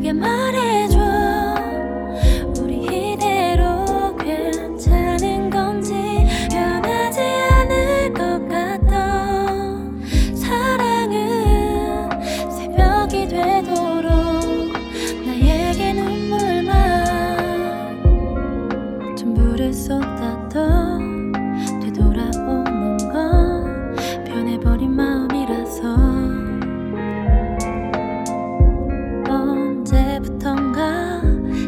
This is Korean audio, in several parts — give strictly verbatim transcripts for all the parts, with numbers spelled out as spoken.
내게 말해줘. 우리 이대로 괜찮은 건지, 변하지 않을 것 같던 사랑은 새벽이 되도록 나에게 눈물만 전부를 쏟아도 되돌아오는 건 변해버린 마음이라서. 언제부턴가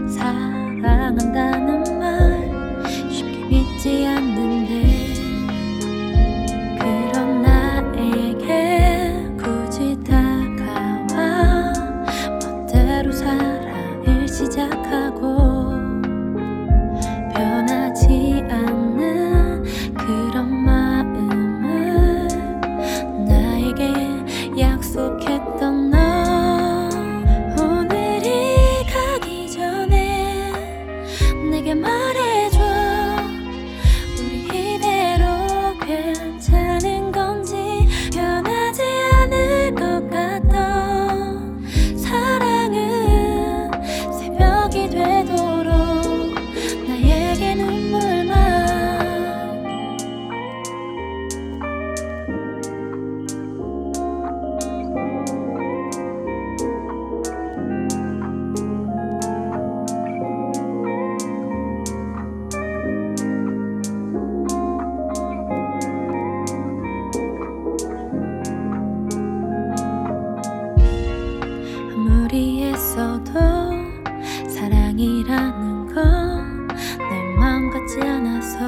사랑한다는 말 쉽게 믿지 않는데, 그런 나에게 굳이 다가와 멋대로 사랑을 시작하고, 변하지 않는 그런 마음을 나에게 약속했던 너. 오늘이 가기 전에 내게 말해줘. 우리 이대로 괜찮은 건지, 변하지 않을 것 같던 사랑은 새벽이 되도록 나에게 눈물만. 아무리 애써도 사랑이라는 건 내 마음 같지 않아서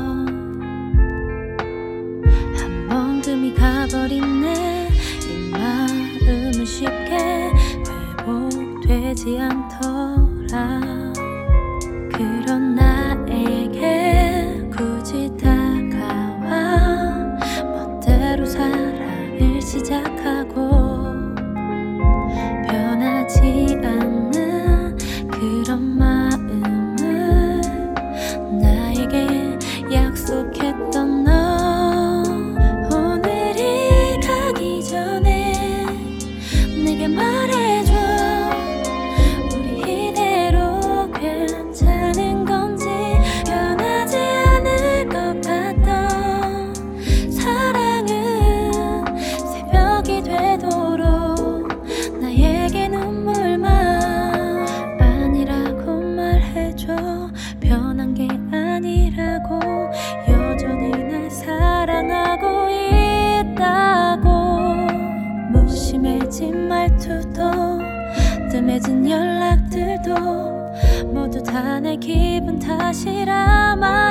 한 번 금이 가버린 내 이 마음은 쉽게 회복되지 않더라. 그런 나에게 굳이 다가와 멋대로 사랑을 시작하고, 변하지 않는 그런 마음을 나에게 약속했던 너. 오늘이 가기 전에 내게 말해줘. 우리 이대로 괜찮은 건지, 변하지 않을 것 같던 사랑은 새벽이 되도록 나에게 눈물만. 아니라고 말해줘. 변한 게 아니라고, 여전히 날 사랑하고 있다고. 무심해진 말투도 뜸해진 연락들도 모두 다 내 기분 탓이라 말.